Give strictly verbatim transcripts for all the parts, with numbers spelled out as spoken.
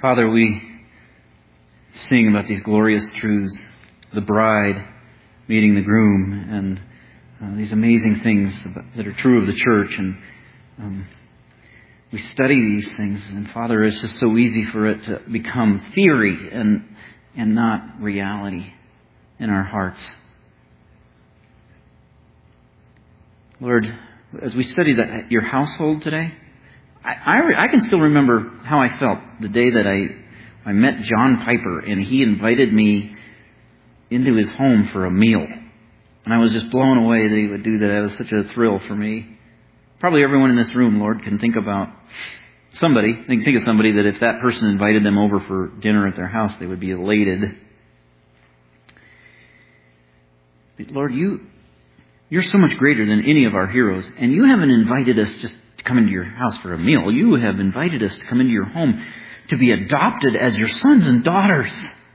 Father, we sing about these glorious truths, the bride meeting the groom, and uh, these amazing things that are true of the church. And um, we study these things, and Father, it's just so easy for it to become theory and and not reality in our hearts. Lord, as we study that your household today, I, I, I can still remember how I felt the day that I, I met John Piper and he invited me into his home for a meal. And I was just blown away that he would do that. It was such a thrill for me. Probably everyone in this room, Lord, can think about somebody. They can think of somebody that if that person invited them over for dinner at their house, they would be elated. But Lord, you, you're so much greater than any of our heroes. And you haven't invited us just to come into your house for a meal. You have invited us to come into your home to be adopted as your sons and daughters.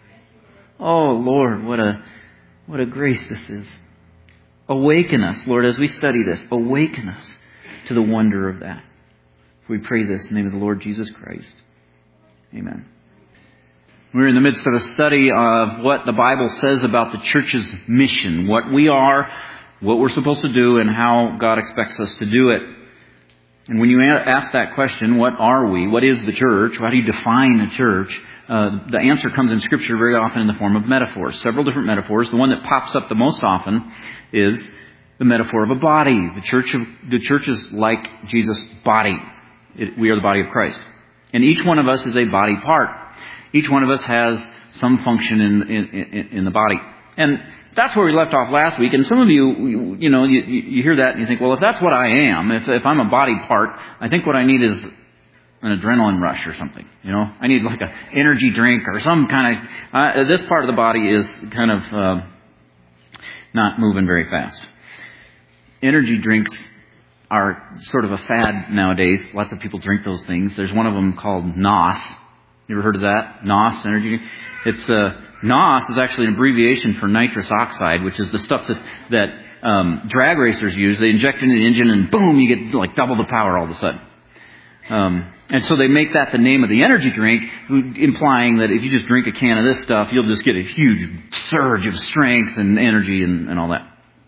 Oh, Lord, what a what a grace this is. Awaken us, Lord, as we study this. Awaken us to the wonder of that. We pray this in the name of the Lord Jesus Christ. Amen. We're in the midst of a study of what the Bible says about the church's mission, what we are, what we're supposed to do, and how God expects us to do it. And when you ask that question, what are we? What is the church? How do you define a church? Uh, the answer comes in Scripture very often in the form of metaphors, several different metaphors. The one that pops up the most often is the metaphor of a body. The church, of, the church is like Jesus' body. It, we are the body of Christ. And each one of us is a body part. Each one of us has some function in, in, in, in the body. And that's where we left off last week. And some of you, you, you know, you, you hear that and you think, well, if that's what I am, if, if I'm a body part, I think what I need is an adrenaline rush or something. You know, I need like an energy drink or some kind of, uh, this part of the body is kind of uh, not moving very fast. Energy drinks are sort of a fad nowadays. Lots of people drink those things. There's one of them called N O S. You ever heard of that? N O S, energy drink? It's, uh, N O S is actually an abbreviation for nitrous oxide, which is the stuff that, that um, drag racers use. They inject it into the engine and boom, you get like double the power all of a sudden. Um, and so they make that the name of the energy drink, implying that if you just drink a can of this stuff, you'll just get a huge surge of strength and energy and, and all that.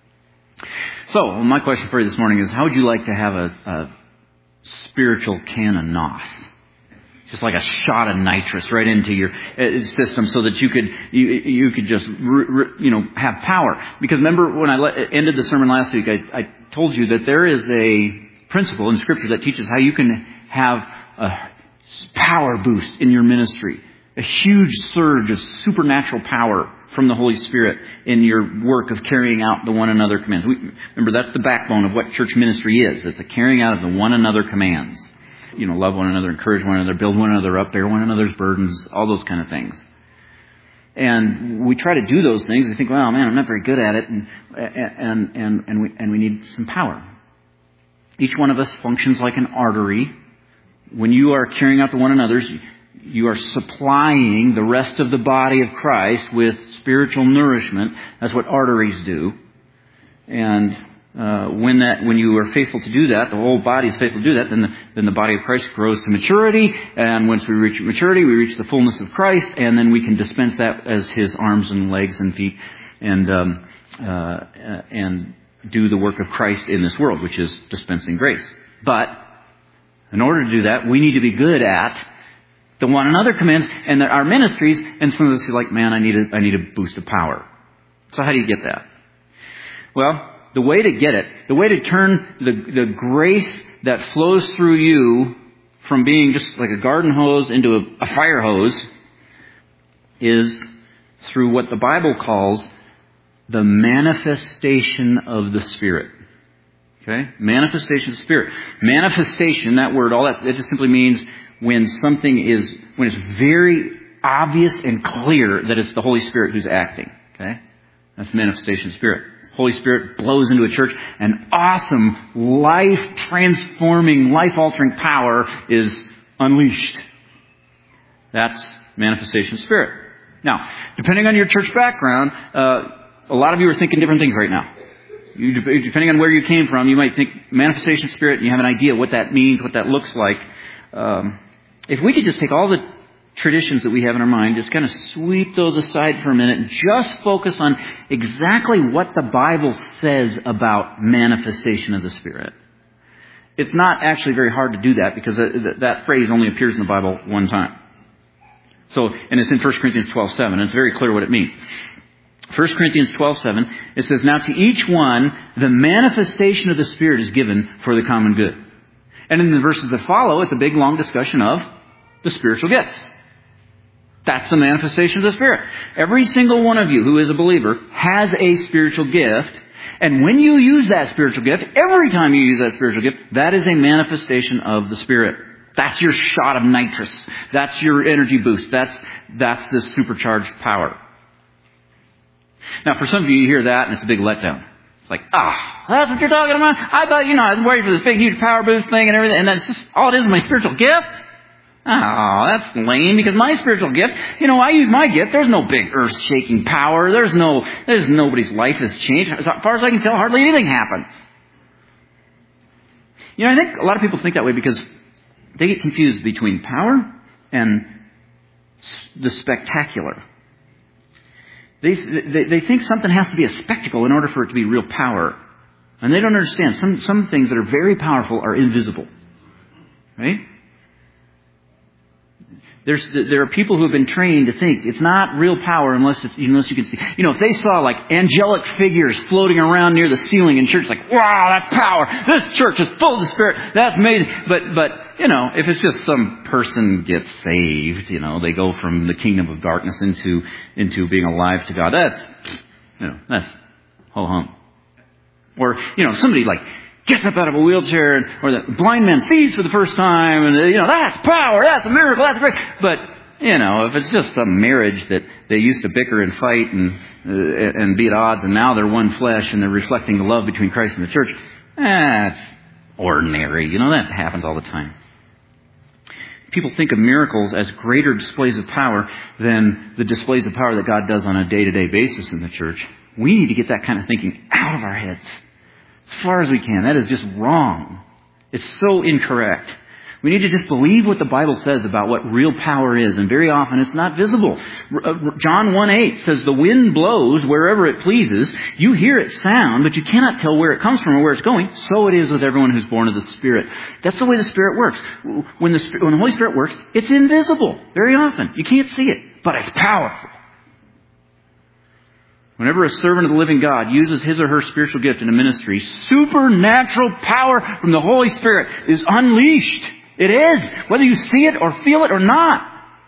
So, my question for you this morning is, how would you like to have a, a spiritual can of N O S? Just like a shot of nitrous right into your system so that you could you, you could just, you know, have power. Because remember when I ended the sermon last week, I, I told you that there is a principle in Scripture that teaches how you can have a power boost in your ministry. A huge surge of supernatural power from the Holy Spirit in your work of carrying out the one another commands. We, remember, that's the backbone of what church ministry is. It's a carrying out of the one another commands. You know, love one another, encourage one another, build one another up, bear one another's burdens, all those kind of things. And we try to do those things. We think, well, man, I'm not very good at it, and and and and we and we need some power. Each one of us functions like an artery. When you are carrying out the one another's, you are supplying the rest of the body of Christ with spiritual nourishment. That's what arteries do. And uh, when that, when you are faithful to do that, the whole body is faithful to do that, then the, then the body of Christ grows to maturity. And once we reach maturity, we reach the fullness of Christ, and then we can dispense that as His arms and legs and feet, and um, uh, and do the work of Christ in this world, which is dispensing grace. But in order to do that, we need to be good at the one another commands and our ministries. And some of us are like, man, I need a, I need a boost of power. So how do you get that? Well, the way to get it, the way to turn the, the grace that flows through you from being just like a garden hose into a, a fire hose is through what the Bible calls the manifestation of the Spirit. Okay? Manifestation of the Spirit. Manifestation, that word, all that, it just simply means when something is, when it's very obvious and clear that it's the Holy Spirit who's acting. Okay? That's manifestation of the Spirit. Holy Spirit blows into a church, and awesome, life-transforming, life-altering power is unleashed. That's manifestation of the Spirit. Now, depending on your church background, uh, a lot of you are thinking different things right now. You, depending on where you came from, you might think manifestation of Spirit, and you have an idea what that means, what that looks like. Um, if we could just take all the traditions that we have in our mind, just kind of sweep those aside for a minute and just focus on exactly what the Bible says about manifestation of the Spirit. It's not actually very hard to do that because that phrase only appears in the Bible one time. So, and it's in First Corinthians twelve seven, and it's very clear what it means. First Corinthians twelve seven, it says, "Now to each one, the manifestation of the Spirit is given for the common good." And in the verses that follow, it's a big, long discussion of the spiritual gifts. That's the manifestation of the Spirit. Every single one of you who is a believer has a spiritual gift. And when you use that spiritual gift, every time you use that spiritual gift, that is a manifestation of the Spirit. That's your shot of nitrous. That's your energy boost. That's, that's the supercharged power. Now, for some of you, you hear that and it's a big letdown. It's like, ah, that's what you're talking about? I thought, you know, I was worried for this big, huge power boost thing and everything, and that's just, all it is is my spiritual gift? Oh, that's lame, because my spiritual gift, you know, I use my gift. There's no big earth-shaking power. There's no, there's nobody's life has changed. As far as I can tell, hardly anything happens. You know, I think a lot of people think that way because they get confused between power and the spectacular. They, they, they think something has to be a spectacle in order for it to be real power. And they don't understand. Some, some things that are very powerful are invisible. Right? There's, there are people who have been trained to think it's not real power unless it's, unless you can see. You know, if they saw like angelic figures floating around near the ceiling in church, like, wow, that's power. This church is full of the Spirit. That's amazing. But, but, you know, if it's just some person gets saved, you know, they go from the kingdom of darkness into, into being alive to God. That's, you know, that's ho hum. Or, you know, somebody like, gets up out of a wheelchair, and, or the blind man sees for the first time, and, you know, that's power, that's a miracle, that's great. But, you know, if it's just some marriage that they used to bicker and fight and uh, and be at odds, and now they're one flesh, and they're reflecting the love between Christ and the church, that's ordinary. You know, that happens all the time. People think of miracles as greater displays of power than the displays of power that God does on a day-to-day basis in the church. We need to get that kind of thinking out of our heads. As far as we can. That is just wrong. It's so incorrect. We need to just believe what the Bible says about what real power is, and very often it's not visible. John one eight says, "The wind blows wherever it pleases. You hear its sound, but you cannot tell where it comes from or where it's going. So it is with everyone who's born of the Spirit." That's the way the Spirit works. When the, when the Holy Spirit works, it's invisible very often. You can't see it, but it's powerful. Whenever a servant of the living God uses his or her spiritual gift in a ministry, supernatural power from the Holy Spirit is unleashed. It is, whether you see it or feel it or not.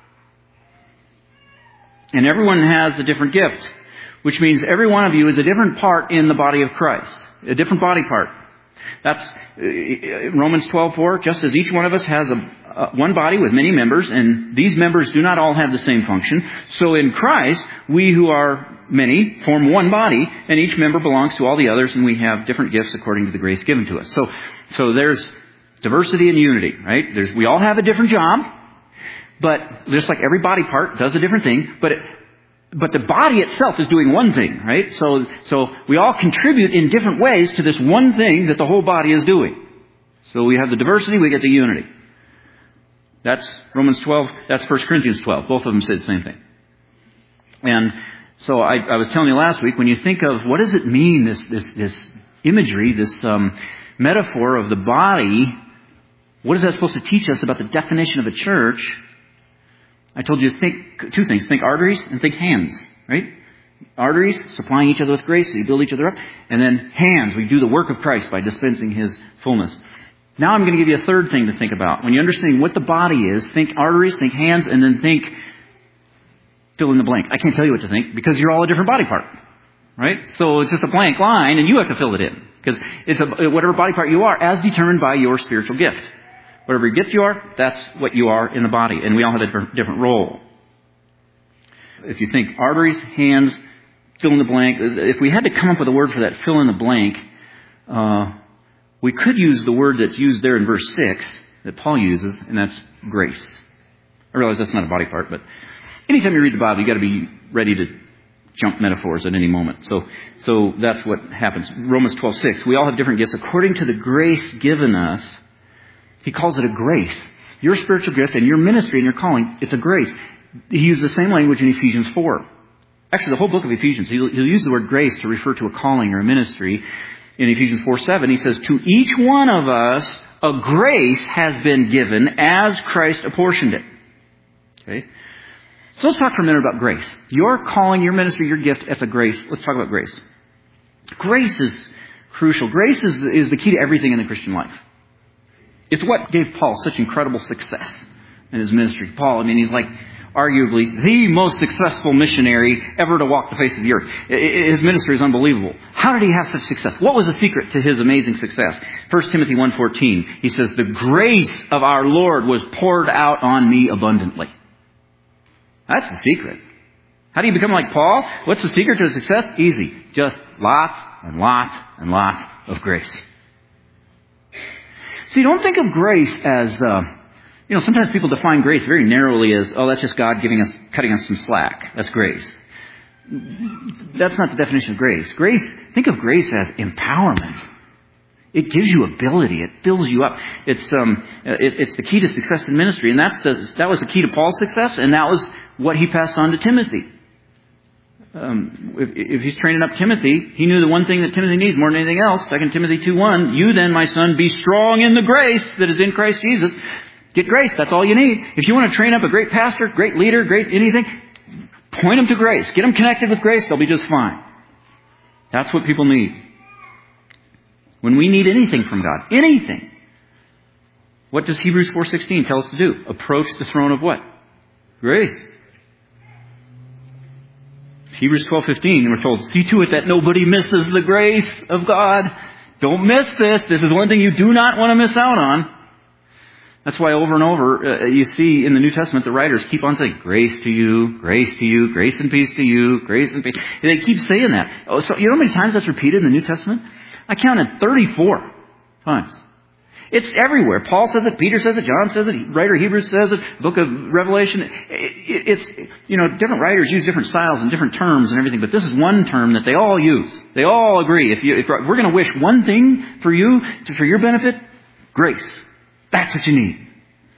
And everyone has a different gift, which means every one of you is a different part in the body of Christ, a different body part. That's uh, Romans twelve four. Just as each one of us has a Uh, one body with many members, and these members do not all have the same function. So in Christ, we who are many form one body, and each member belongs to all the others, and we have different gifts according to the grace given to us. So, so there's diversity and unity, right? There's, we all have a different job, but just like every body part does a different thing, but it, but the body itself is doing one thing, right? So, so we all contribute in different ways to this one thing that the whole body is doing. So we have the diversity, we get the unity. That's Romans twelve, that's First Corinthians twelve. Both of them say the same thing. And so I, I was telling you last week, when you think of what does it mean, this this, this imagery, this um, metaphor of the body, what is that supposed to teach us about the definition of a church? I told you to think two things. Think arteries and think hands, right? Arteries, supplying each other with grace, so you build each other up. And then hands, we do the work of Christ by dispensing His fullness. Now I'm going to give you a third thing to think about. When you understand what the body is, think arteries, think hands, and then think fill in the blank. I can't tell you what to think because you're all a different body part, right? So it's just a blank line, and you have to fill it in because it's a, whatever body part you are, as determined by your spiritual gift. Whatever gift you are, that's what you are in the body, and we all have a different, different role. If you think arteries, hands, fill in the blank. If we had to come up with a word for that fill in the blank, uh, we could use the word that's used there in verse six that Paul uses, and that's grace. I realize that's not a body part, but anytime you read the Bible, you've got to be ready to jump metaphors at any moment. So so that's what happens. Romans twelve six. We all have different gifts according to the grace given us. He calls it a grace. Your spiritual gift and your ministry and your calling, it's a grace. He used the same language in Ephesians four. Actually, the whole book of Ephesians, he'll, he'll use the word grace to refer to a calling or a ministry. In Ephesians four seven, he says, to each one of us, a grace has been given as Christ apportioned it. Okay? So let's talk for a minute about grace. Your calling, your ministry, your gift, that's a grace. Let's talk about grace. Grace is crucial. Grace is, is the key to everything in the Christian life. It's what gave Paul such incredible success in his ministry. Paul, I mean, he's like arguably the most successful missionary ever to walk the face of the earth. His ministry is unbelievable. How did he have such success? What was the secret to his amazing success? First Timothy one fourteen, he says, the grace of our Lord was poured out on me abundantly. That's the secret. How do you become like Paul? What's the secret to success? Easy. Just lots and lots and lots of grace. See, don't think of grace as, uh, you know, sometimes people define grace very narrowly as, oh, that's just God giving us, cutting us some slack. That's grace. That's not the definition of grace. Grace, think of grace as empowerment. It gives you ability. It fills you up. It's um, it, it's the key to success in ministry, and that's the that was the key to Paul's success, and that was what he passed on to Timothy. Um, if, if he's training up Timothy, he knew the one thing that Timothy needs more than anything else. Second Timothy two one, you then, my son, be strong in the grace that is in Christ Jesus. Get grace. That's all you need. If you want to train up a great pastor, great leader, great anything, point them to grace. Get them connected with grace. They'll be just fine. That's what people need. When we need anything from God, anything, what does Hebrews four sixteen tell us to do? Approach the throne of what? Grace. Hebrews twelve fifteen, we're told, see to it that nobody misses the grace of God. Don't miss this. This is one thing you do not want to miss out on. That's why over and over, uh, you see in the New Testament, the writers keep on saying, grace to you, grace to you, grace and peace to you, grace and peace. They keep saying that. Oh, so you know how many times that's repeated in the New Testament? I counted thirty-four times. It's everywhere. Paul says it, Peter says it, John says it, writer Hebrews says it, book of Revelation. It, it, it's, you know, different writers use different styles and different terms and everything, but this is one term that they all use. They all agree. If, you, if we're going to wish one thing for you, to, for your benefit, grace. That's what you need.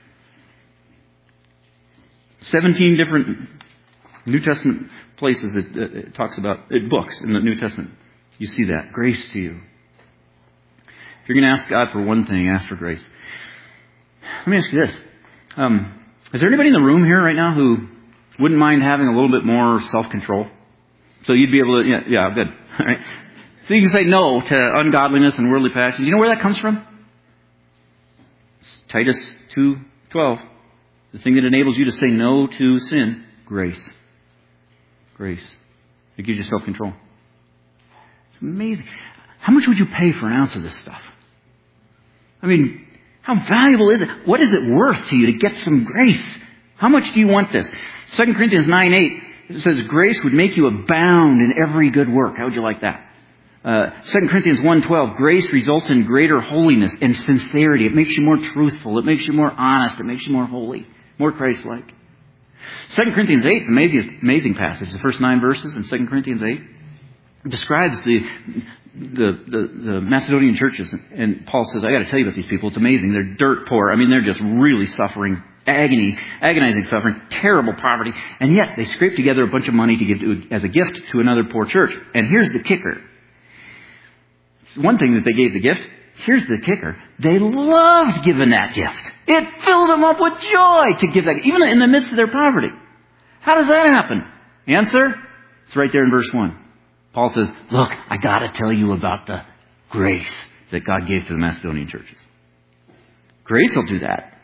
Seventeen different New Testament places that uh, it talks about, uh, books in the New Testament. You see that. Grace to you. If you're going to ask God for one thing, ask for grace. Let me ask you this. Um, is there anybody in the room here right now who wouldn't mind having a little bit more self-control? So you'd be able to, yeah, yeah good. All right. So you can say no to ungodliness and worldly passions. You know where that comes from? It's Titus two twelve. The thing that enables you to say no to sin. Grace. Grace. It gives you self-control. It's amazing. How much would you pay for an ounce of this stuff? I mean, how valuable is it? What is it worth to you to get some grace? How much do you want this? Second Corinthians nine eight, it says, grace would make you abound in every good work. How would you like that? Uh, Second Corinthians one twelve, grace results in greater holiness and sincerity. It makes you more truthful. It makes you more honest. It makes you more holy, more Christ-like. Second Corinthians eight is an amazing, amazing passage. The first nine verses in Second Corinthians eight describes the, the, the, the Macedonian churches. And Paul says, I got to tell you about these people. It's amazing. They're dirt poor. I mean, they're just really suffering, agony, agonizing suffering, terrible poverty. And yet they scrape together a bunch of money to give to, as a gift to another poor church. And here's the kicker. It's one thing that they gave the gift. Here's the kicker. They loved giving that gift. It filled them up with joy to give that, even in the midst of their poverty. How does that happen? Answer? It's right there in verse one. Paul says, look, I got to tell you about the grace that God gave to the Macedonian churches. Grace will do that.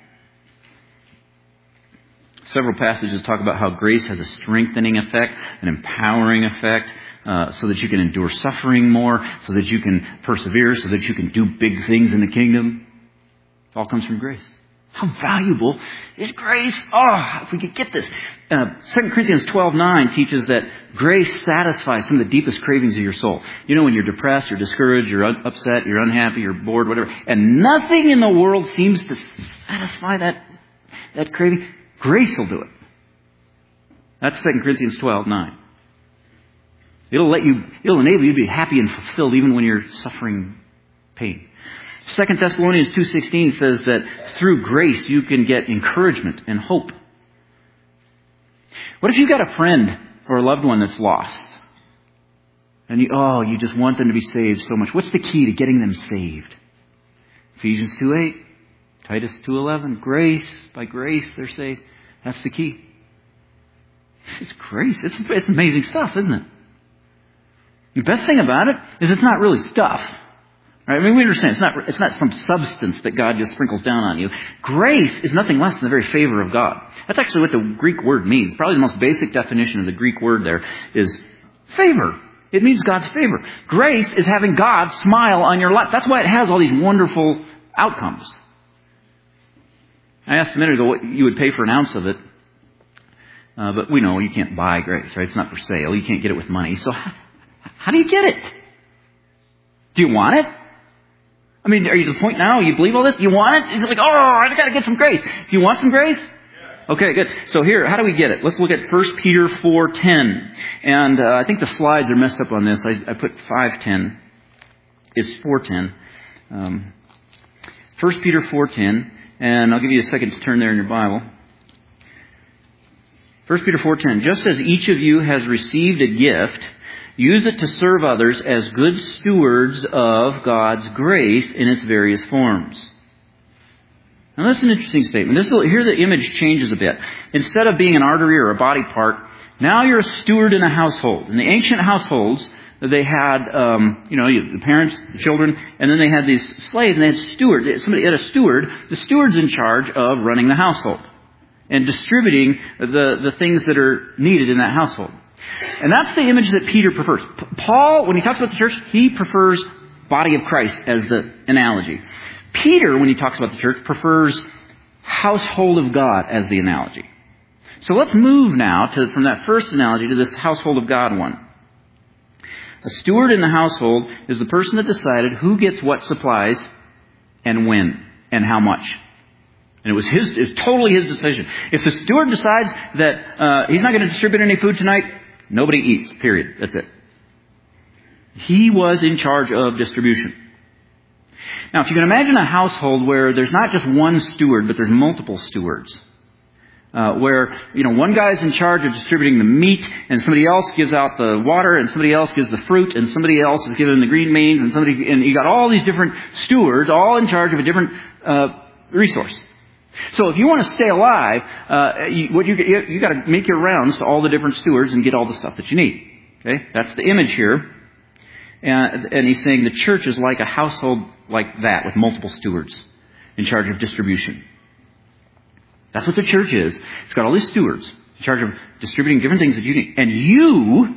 Several passages talk about how grace has a strengthening effect, an empowering effect, uh, so that you can endure suffering more, so that you can persevere, so that you can do big things in the kingdom. It all comes from grace. How valuable is grace? Oh, if we could get this. Uh, Second Corinthians twelve nine teaches that grace satisfies some of the deepest cravings of your soul. You know, when you're depressed, you're discouraged, you're un- upset, you're unhappy, you're bored, whatever, and nothing in the world seems to satisfy that, that craving. Grace will do it. That's Second Corinthians twelve nine. It'll let you, it'll enable you to be happy and fulfilled even when you're suffering pain. Second Thessalonians two sixteen says that through grace you can get encouragement and hope. What if you've got a friend or a loved one that's lost? And you, oh, you just want them to be saved so much. What's the key to getting them saved? Ephesians two eight, Titus two eleven, grace, by grace they're saved. That's the key. It's grace. It's, it's amazing stuff, isn't it? The best thing about it is it's not really stuff. Right? I mean, we understand it's not, it's not some substance that God just sprinkles down on you. Grace is nothing less than the very favor of God. That's actually what the Greek word means. Probably the most basic definition of the Greek word there is favor. It means God's favor. Grace is having God smile on your life. That's why it has all these wonderful outcomes. I asked a minute ago what you would pay for an ounce of it. Uh, but we know you can't buy grace, right? It's not for sale. You can't get it with money. So how, how do you get it? Do you want it? I mean, are you to the point now? You believe all this? You want it? It's like, oh, I got to get some grace. Do you want some grace? Okay, good. So here, how do we get it? Let's look at First Peter four ten. And uh, I think the slides are messed up on this. I, I put five ten. It's four ten. Um, First Peter four ten. And I'll give you a second to turn there in your Bible. First Peter four ten. Just as each of you has received a gift, use it to serve others as good stewards of God's grace in its various forms. Now that's an interesting statement. This will, here the image changes a bit. Instead of being an artery or a body part, now you're a steward in a household. In the ancient households, they had, um, you know, the parents, the children, and then they had these slaves, and they had steward. Somebody had a steward. The steward's in charge of running the household and distributing the, the things that are needed in that household. And that's the image that Peter prefers. Paul, when he talks about the church, he prefers body of Christ as the analogy. Peter, when he talks about the church, prefers household of God as the analogy. So let's move now to, from that first analogy to this household of God one. A steward in the household is the person that decided who gets what supplies and when and how much. And it was his, it was totally his decision. If the steward decides that uh, he's not going to distribute any food tonight, nobody eats, period. That's it. He was in charge of distribution. Now, if you can imagine a household where there's not just one steward, but there's multiple stewards, uh, where, you know, one guy's in charge of distributing the meat, and somebody else gives out the water, and somebody else gives the fruit, and somebody else is giving the green beans, and somebody, and you got all these different stewards, all in charge of a different uh, resource. So if you want to stay alive, uh, you, what you, you, you got to make your rounds to all the different stewards and get all the stuff that you need. Okay, that's the image here. And, and he's saying the church is like a household like that with multiple stewards in charge of distribution. That's what the church is. It's got all these stewards in charge of distributing different things that you need. And you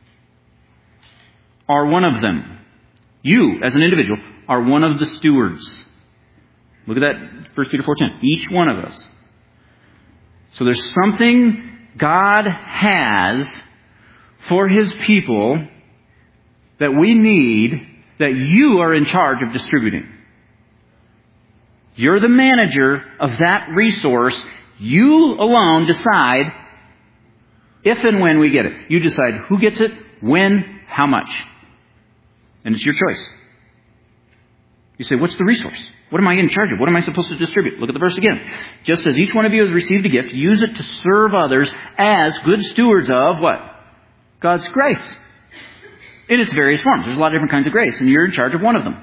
are one of them. You, as an individual, are one of the stewards. Look at that, First Peter four ten. Each one of us. So there's something God has for His people that we need, that you are in charge of distributing. You're the manager of that resource. You alone decide if and when we get it. You decide who gets it, when, how much. And it's your choice. You say, what's the resource? What am I in charge of? What am I supposed to distribute? Look at the verse again. Just as each one of you has received a gift, use it to serve others as good stewards of what? God's grace. In its various forms. There's a lot of different kinds of grace, and you're in charge of one of them.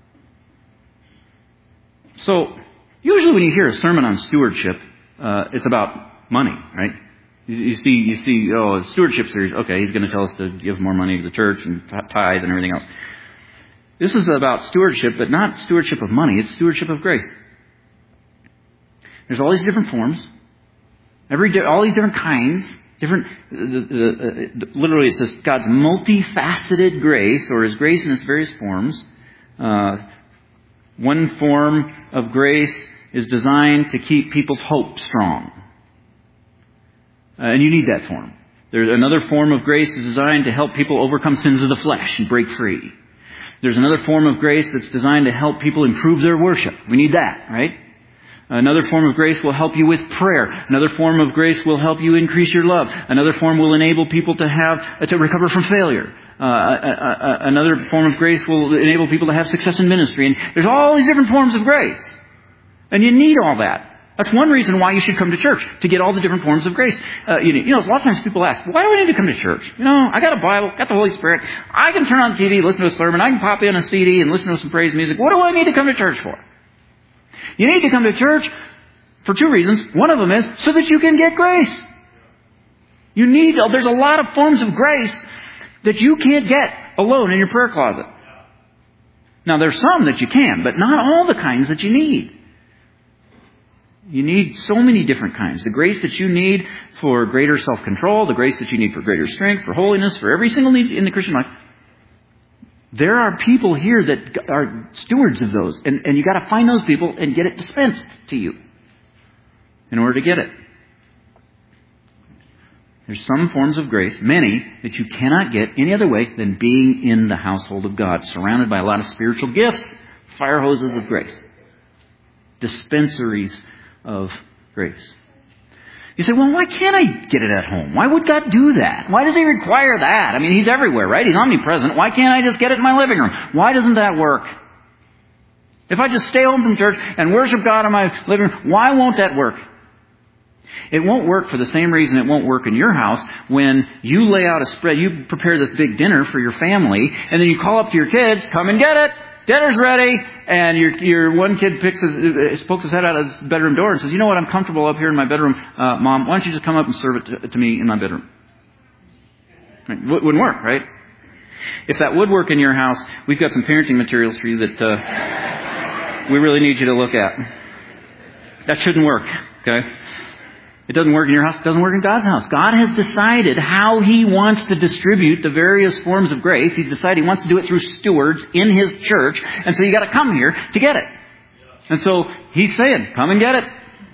So, usually when you hear a sermon on stewardship, uh, it's about money, right? You, you see, you see, oh, stewardship series. Okay, he's going to tell us to give more money to the church and tithe and everything else. This is about stewardship, but not stewardship of money. It's stewardship of grace. There's all these different forms, every all these different kinds. Different, the, the, the, literally it says God's multifaceted grace, or His grace in its various forms. Uh, one form of grace is designed to keep people's hope strong. Uh, and you need that form. There's another form of grace that's designed to help people overcome sins of the flesh and break free. There's another form of grace that's designed to help people improve their worship. We need that, right? Another form of grace will help you with prayer. Another form of grace will help you increase your love. Another form will enable people to have to recover from failure. Uh, a, a, a, another form of grace will enable people to have success in ministry. And there's all these different forms of grace. And you need all that. That's one reason why you should come to church, to get all the different forms of grace. Uh, you, you know, a lot of times people ask, why do I need to come to church? You know, I got a Bible, got the Holy Spirit. I can turn on the T V, listen to a sermon. I can pop in a C D and listen to some praise music. What do I need to come to church for? You need to come to church for two reasons. One of them is so that you can get grace. You need, there's a lot of forms of grace that you can't get alone in your prayer closet. Now, there's some that you can, but not all the kinds that you need. You need so many different kinds. The grace that you need for greater self-control, the grace that you need for greater strength, for holiness, for every single need in the Christian life. There are people here that are stewards of those. And, and you got to find those people and get it dispensed to you in order to get it. There's some forms of grace, many, that you cannot get any other way than being in the household of God, surrounded by a lot of spiritual gifts, fire hoses of grace, dispensaries of grace. You say, well, why can't I get it at home? Why would God do that? Why does He require that? I mean, He's everywhere, right? He's omnipresent. Why can't I just get it in my living room? Why doesn't that work? If I just stay home from church and worship God in my living room, why won't that work? It won't work for the same reason it won't work in your house when you lay out a spread, you prepare this big dinner for your family, and then you call up to your kids, come and get it. Dinner's ready, and your your one kid picks his, pokes his head out of his bedroom door and says, you know what, I'm comfortable up here in my bedroom. Uh, Mom, why don't you just come up and serve it to, to me in my bedroom? Right. Wouldn't work, right? If that would work in your house, we've got some parenting materials for you that uh, we really need you to look at. That shouldn't work, okay? It doesn't work in your house. It doesn't work in God's house. God has decided how He wants to distribute the various forms of grace. He's decided He wants to do it through stewards in His church. And so you got to come here to get it. And so He's saying, come and get it.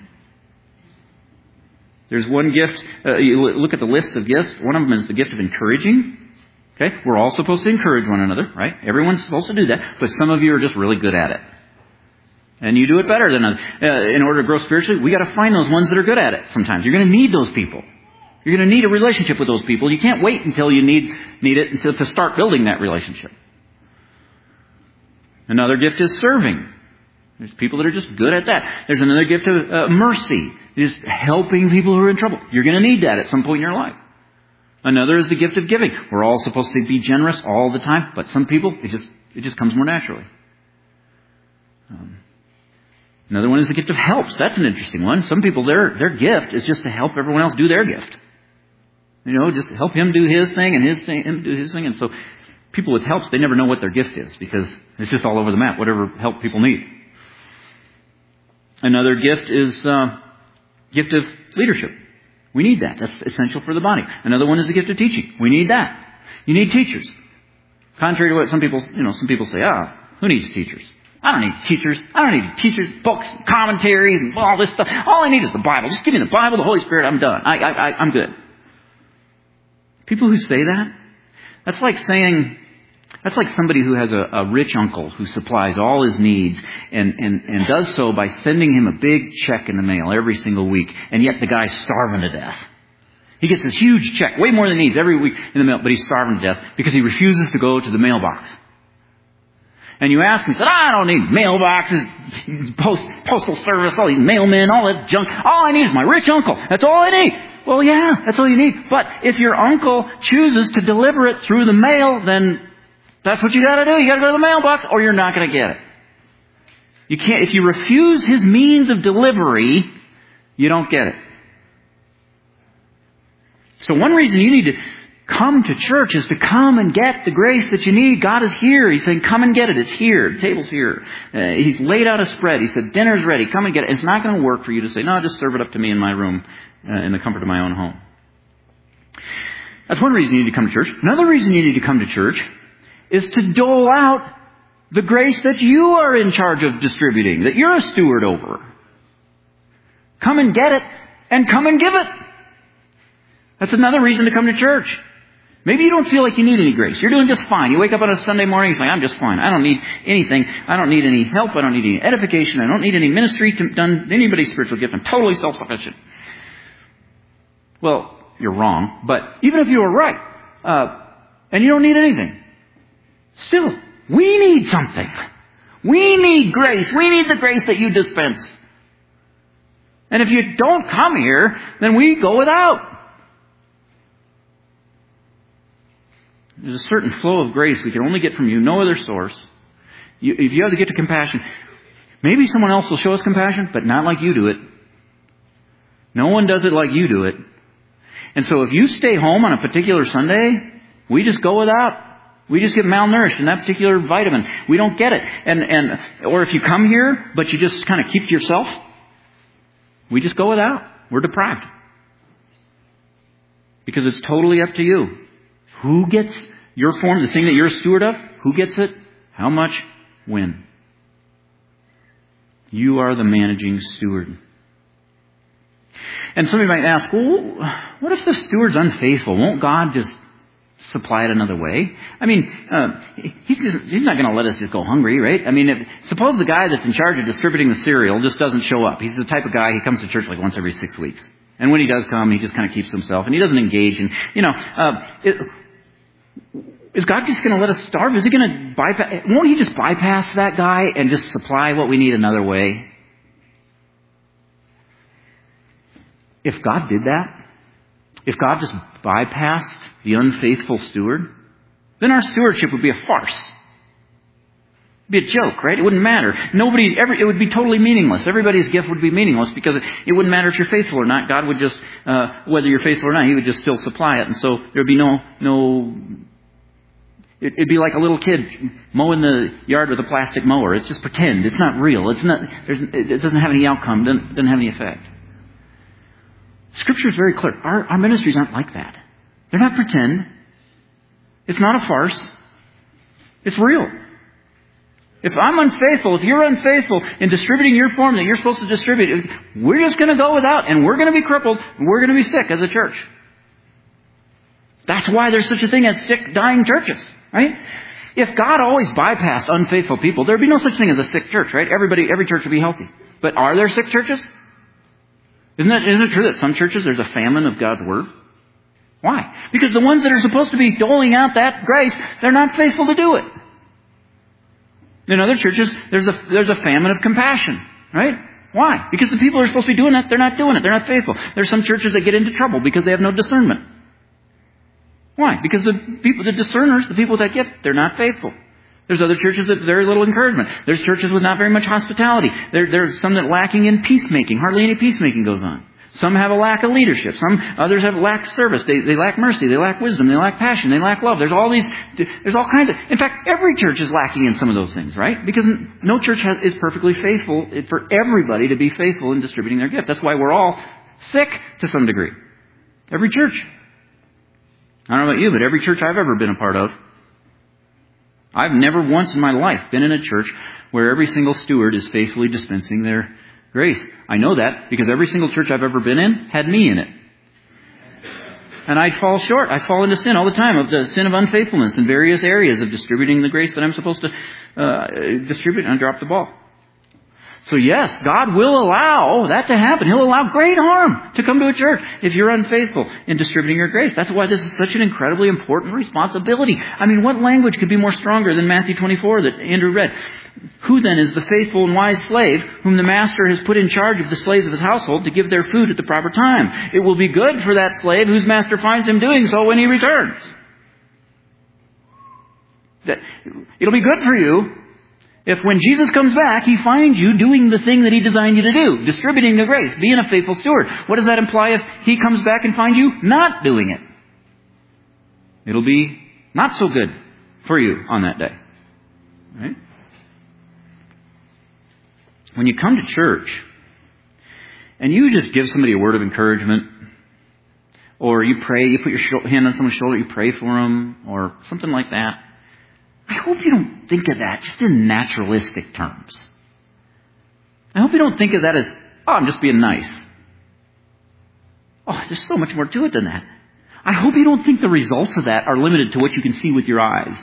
There's one gift. Uh, you look at the list of gifts. One of them is the gift of encouraging. Okay? We're all supposed to encourage one another, right? Everyone's supposed to do that. But some of you are just really good at it. And you do it better than others. Uh, in order to grow spiritually, we got to find those ones that are good at it sometimes. You're going to need those people. You're going to need a relationship with those people. You can't wait until you need need it until to start building that relationship. Another gift is serving. There's people that are just good at that. There's another gift of uh, mercy. Just helping people who are in trouble. You're going to need that at some point in your life. Another is the gift of giving. We're all supposed to be generous all the time, but some people, it just it just comes more naturally. Um, Another one is the gift of helps. That's an interesting one. Some people, their their gift is just to help everyone else do their gift. You know, just help him do his thing and his thing, him do his thing. And so people with helps, they never know what their gift is because it's just all over the map, whatever help people need. Another gift is uh, gift of leadership. We need that. That's essential for the body. Another one is the gift of teaching. We need that. You need teachers. Contrary to what some people, you know, some people say, ah, who needs teachers? I don't need teachers. I don't need teachers, books, commentaries, and all this stuff. All I need is the Bible. Just give me the Bible, the Holy Spirit. I'm done. I, I, I, I'm good. People who say that, that's like saying, that's like somebody who has a, a rich uncle who supplies all his needs and, and, and does so by sending him a big check in the mail every single week, and yet the guy's starving to death. He gets this huge check, way more than he needs every week in the mail, but he's starving to death because he refuses to go to the mailbox. And you ask him, he said, I don't need mailboxes, post, postal service, all these mailmen, all that junk. All I need is my rich uncle. That's all I need. Well, yeah, that's all you need. But if your uncle chooses to deliver it through the mail, then that's what you got to do. You got to go to the mailbox, or you're not going to get it. You can't. If you refuse his means of delivery, you don't get it. So one reason you need to come to church is to come and get the grace that you need. God is here. He's saying, come and get it. It's here. The table's here. Uh, he's laid out a spread. He said, dinner's ready. Come and get it. It's not going to work for you to say, no, just serve it up to me in my room uh, in the comfort of my own home. That's one reason you need to come to church. Another reason you need to come to church is to dole out the grace that you are in charge of distributing, that you're a steward over. Come and get it and come and give it. That's another reason to come to church. Maybe you don't feel like you need any grace. You're doing just fine. You wake up on a Sunday morning and say, I'm just fine. I don't need anything. I don't need any help. I don't need any edification. I don't need any ministry to done anybody's spiritual gift. I'm totally self-sufficient. Well, you're wrong. But even if you were right, uh, and you don't need anything, still, we need something. We need grace. We need the grace that you dispense. And if you don't come here, then we go without. There's a certain flow of grace we can only get from you, no other source. You, if you have to get to compassion, maybe someone else will show us compassion, but not like you do it. No one does it like you do it. And so if you stay home on a particular Sunday, we just go without. We just get malnourished in that particular vitamin. We don't get it. And, and, or if you come here, but you just kind of keep to yourself, we just go without. We're deprived. Because it's totally up to you. Who gets your form, the thing that you're a steward of? Who gets it? How much? When? You are the managing steward. And somebody might ask, well, what if the steward's unfaithful? Won't God just supply it another way? I mean, uh, he's, just, he's not going to let us just go hungry, right? I mean, if, suppose the guy that's in charge of distributing the cereal just doesn't show up. He's the type of guy, he comes to church like once every six weeks. And when he does come, he just kind of keeps himself, and he doesn't engage. And, you know, uh, it, is God just going to let us starve? Is he going to bypass? Won't he just bypass that guy and just supply what we need another way? If God did that, if God just bypassed the unfaithful steward, then our stewardship would be a farce. It'd be a joke, right? It wouldn't matter. Nobody, every, it would be totally meaningless. Everybody's gift would be meaningless because it, it wouldn't matter if you're faithful or not. God would just, uh, whether you're faithful or not, He would just still supply it. And so there'd be no, no, it, it'd be like a little kid mowing the yard with a plastic mower. It's just pretend. It's not real. It's not, there's, it doesn't have any outcome. Doesn't, doesn't have any effect. Scripture is very clear. Our, our ministries aren't like that. They're not pretend. It's not a farce. It's real. If I'm unfaithful, if you're unfaithful in distributing your form that you're supposed to distribute, we're just going to go without, and we're going to be crippled, and we're going to be sick as a church. That's why there's such a thing as sick, dying churches, right? If God always bypassed unfaithful people, there'd be no such thing as a sick church, right? Everybody, every church would be healthy. But are there sick churches? Isn't it, isn't it true that some churches there's a famine of God's Word? Why? Because the ones that are supposed to be doling out that grace, they're not faithful to do it. In other churches, there's a there's a famine of compassion, right? Why? Because the people who are supposed to be doing it, they're not doing it. They're not faithful. There's some churches that get into trouble because they have no discernment. Why? Because the people, the discerners, the people with that gift, they're not faithful. There's other churches that very little encouragement. There's churches with not very much hospitality. There, there's some that lacking in peacemaking. Hardly any peacemaking goes on. Some have a lack of leadership. Some others have lack service. They, they lack mercy. They lack wisdom. They lack passion. They lack love. There's all these. There's all kinds of. In fact, every church is lacking in some of those things, right? Because no church has, is perfectly faithful for everybody to be faithful in distributing their gift. That's why we're all sick to some degree. Every church. I don't know about you, but every church I've ever been a part of, I've never once in my life been in a church where every single steward is faithfully dispensing their grace. I know that because every single church I've ever been in had me in it. And I'd fall short. I fall into sin all the time, of the sin of unfaithfulness in various areas of distributing the grace that I'm supposed to uh, distribute, and I drop the ball. So yes, God will allow that to happen. He'll allow great harm to come to a church if you're unfaithful in distributing your grace. That's why this is such an incredibly important responsibility. I mean, what language could be more stronger than Matthew twenty-four that Andrew read? Who then is the faithful and wise slave whom the master has put in charge of the slaves of his household to give their food at the proper time? It will be good for that slave whose master finds him doing so when he returns. That, it'll be good for you if when Jesus comes back, He finds you doing the thing that He designed you to do, distributing the grace, being a faithful steward. What does that imply if He comes back and finds you not doing it? It'll be not so good for you on that day. Right? When you come to church and you just give somebody a word of encouragement, or you pray, you put your hand on someone's shoulder, you pray for them, or something like that, I hope you don't think of that just in naturalistic terms. I hope you don't think of that as, oh, I'm just being nice. Oh, there's so much more to it than that. I hope you don't think the results of that are limited to what you can see with your eyes.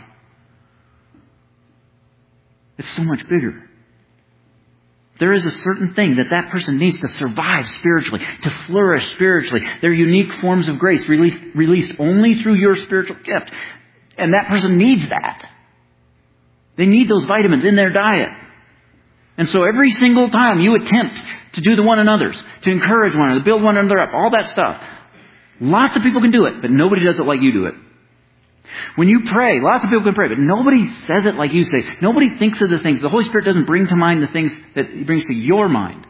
It's so much bigger. There is a certain thing that that person needs to survive spiritually, to flourish spiritually. They're unique forms of grace released, released only through your spiritual gift. And that person needs that. They need those vitamins in their diet. And so every single time you attempt to do the one another's, to encourage one another, build one another up, all that stuff, lots of people can do it, but nobody does it like you do it. When you pray, lots of people can pray, but nobody says it like you say. Nobody thinks of the things. The Holy Spirit doesn't bring to mind the things that He brings to your mind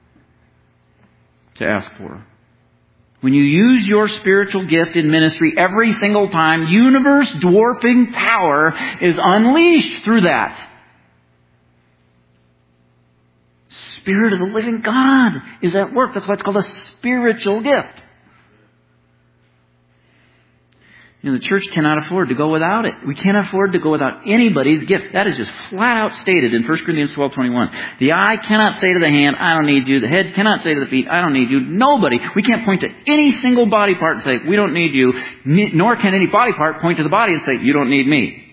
to ask for. When you use your spiritual gift in ministry, every single time, universe-dwarfing power is unleashed through that. Spirit of the living God is at work. That's why it's called a spiritual gift. You know, the church cannot afford to go without it. We can't afford to go without anybody's gift. That is just flat out stated in First Corinthians twelve twenty-one. The eye cannot say to the hand, I don't need you. The head cannot say to the feet, I don't need you. Nobody. We can't point to any single body part and say, we don't need you. Nor can any body part point to the body and say, you don't need me.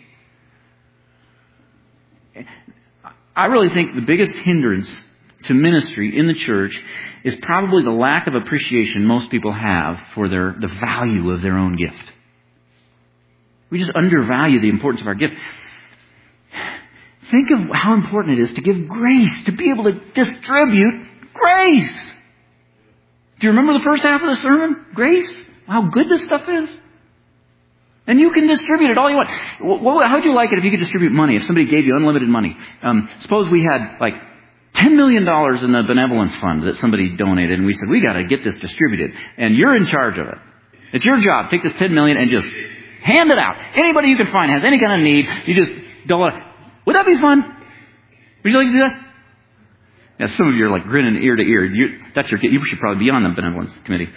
I really think the biggest hindrance to ministry in the church is probably the lack of appreciation most people have for their the value of their own gift. We just undervalue the importance of our gift. Think of how important it is to give grace, to be able to distribute grace. Do you remember the first half of the sermon? Grace? How good this stuff is. And you can distribute it all you want. How would you like it if you could distribute money? If somebody gave you unlimited money? Um, suppose we had like ten million dollars in the benevolence fund that somebody donated, and we said, we got to get this distributed. And you're in charge of it. It's your job. Take this ten million dollars and just hand it out. Anybody you can find has any kind of need, you just dole it out. Would that be fun? Would you like to do that? Yeah, some of you are like grinning ear to ear. You, that's your, you should probably be on the benevolence committee.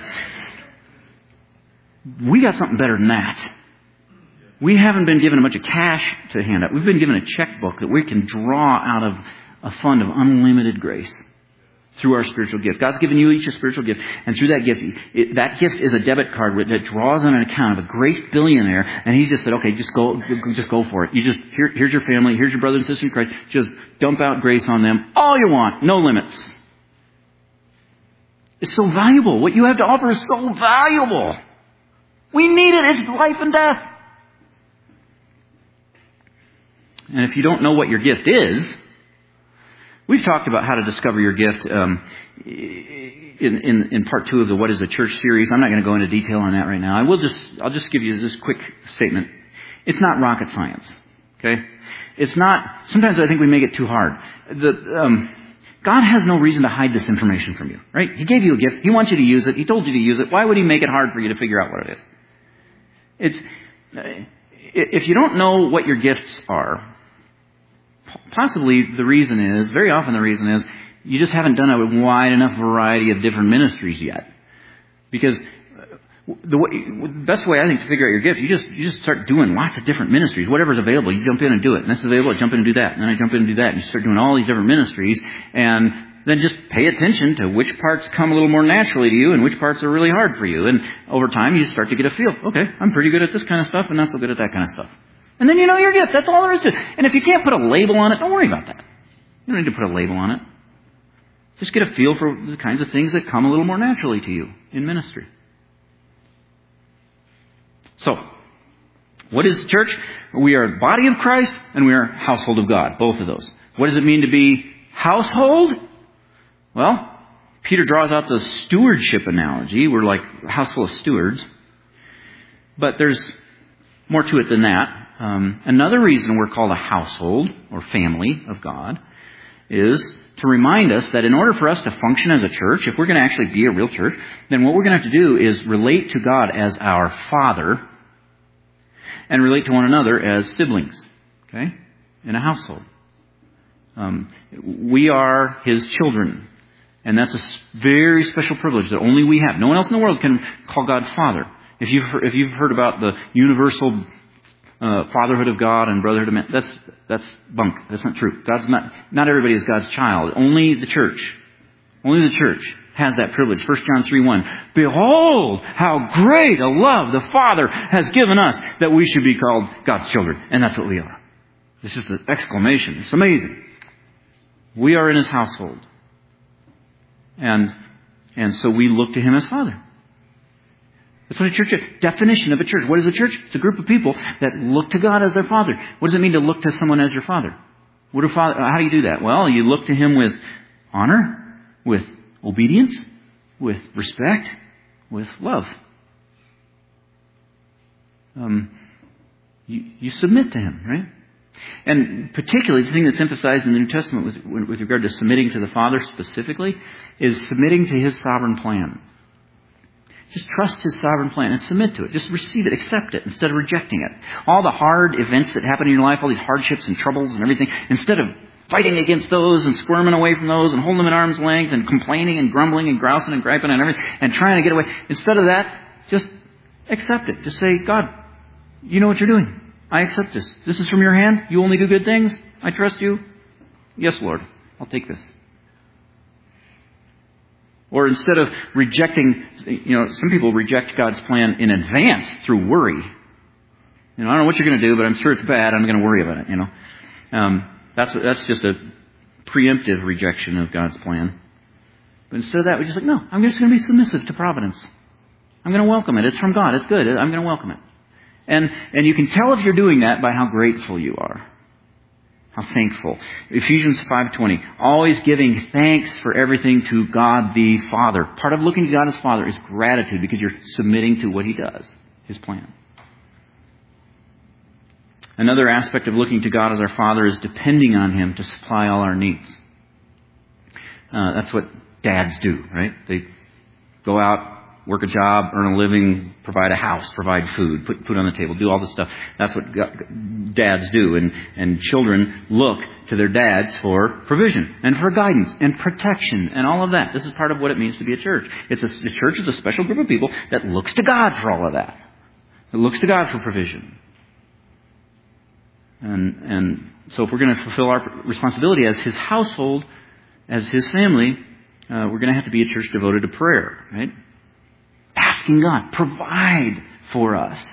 We got something better than that. We haven't been given a bunch of cash to hand out. We've been given a checkbook that we can draw out of a fund of unlimited grace through our spiritual gift. God's given you each a spiritual gift, and through that gift, it, that gift is a debit card that draws on an account of a great billionaire, and He's just said, okay, just go, just go for it. You just, here, here's your family, here's your brother and sister in Christ, just dump out grace on them, all you want, no limits. It's so valuable. What you have to offer is so valuable. We need it. It's life and death. And if you don't know what your gift is, we've talked about how to discover your gift um, in, in, in part two of the What is a Church series. I'm not going to go into detail on that right now. I will just, I'll just give you this quick statement. It's not rocket science. Okay? It's not, sometimes I think we make it too hard. The, um, God has no reason to hide this information from you, right? He gave you a gift. He wants you to use it. He told you to use it. Why would He make it hard for you to figure out what it is? It's, if you don't know what your gifts are, possibly the reason is, very often the reason is, you just haven't done a wide enough variety of different ministries yet. Because the, way, the best way, I think, to figure out your gift, you just you just start doing lots of different ministries. Whatever's available, you jump in and do it. And that's available, I jump in and do that. And then I jump in and do that. And you start doing all these different ministries. And then just pay attention to which parts come a little more naturally to you and which parts are really hard for you. And over time, you start to get a feel. Okay, I'm pretty good at this kind of stuff and not so good at that kind of stuff. And then you know your gift. That's all there is to it. And if you can't put a label on it, don't worry about that. You don't need to put a label on it. Just get a feel for the kinds of things that come a little more naturally to you in ministry. So, what is the church? We are the body of Christ and we are household of God. Both of those. What does it mean to be household? Well, Peter draws out the stewardship analogy. We're like a house full of stewards. But there's more to it than that. Um, another reason we're called a household or family of God is to remind us that in order for us to function as a church, if we're going to actually be a real church, then what we're going to have to do is relate to God as our Father and relate to one another as siblings, okay, in a household. Um, we are His children, and that's a very special privilege that only we have. No one else in the world can call God Father. If you've heard, if you've heard about the universal uh, fatherhood of God and brotherhood of man, that's that's bunk. That's not true. God's not not everybody is God's child. Only the church. Only the church has that privilege. First John three one. Behold, how great a love the Father has given us that we should be called God's children. And that's what we are. It's just an exclamation. It's amazing. We are in His household. And, and so we look to Him as Father. That's what a church is. Definition of a church. What is a church? It's a group of people that look to God as their Father. What does it mean to look to someone as your Father? What do father, how do you do that? Well, you look to Him with honor, with obedience, with respect, with love. Um, you, you submit to Him, right? And particularly the thing that's emphasized in the New Testament with, with regard to submitting to the Father specifically is submitting to His sovereign plan. Just trust His sovereign plan and submit to it. Just receive it, accept it, instead of rejecting it. All the hard events that happen in your life, all these hardships and troubles and everything, instead of fighting against those and squirming away from those and holding them at arm's length and complaining and grumbling and grousing and griping and everything and trying to get away, instead of that, just accept it. Just say, God, you know what you're doing. I accept this. This is from your hand. You only do good things. I trust you. Yes, Lord. I'll take this. Or instead of rejecting, you know, some people reject God's plan in advance through worry. You know, I don't know what you're going to do, but I'm sure it's bad. I'm going to worry about it, you know. Um, that's that's just a preemptive rejection of God's plan. But instead of that, we're just like, no, I'm just going to be submissive to providence. I'm going to welcome it. It's from God. It's good. I'm going to welcome it. And and you can tell if you're doing that by how grateful you are. How thankful. Ephesians five twenty. Always giving thanks for everything to God the Father. Part of looking to God as Father is gratitude because you're submitting to what He does, His plan. Another aspect of looking to God as our Father is depending on Him to supply all our needs. Uh, that's what dads do, right? They go out, work a job, earn a living, provide a house, provide food, put food on the table, do all this stuff. That's what dads do. And, and children look to their dads for provision and for guidance and protection and all of that. This is part of what it means to be a church. It's a, the church is a special group of people that looks to God for all of that. It looks to God for provision. And, and so if we're going to fulfill our responsibility as His household, as His family, uh, we're going to have to be a church devoted to prayer, right? Asking God, provide for us.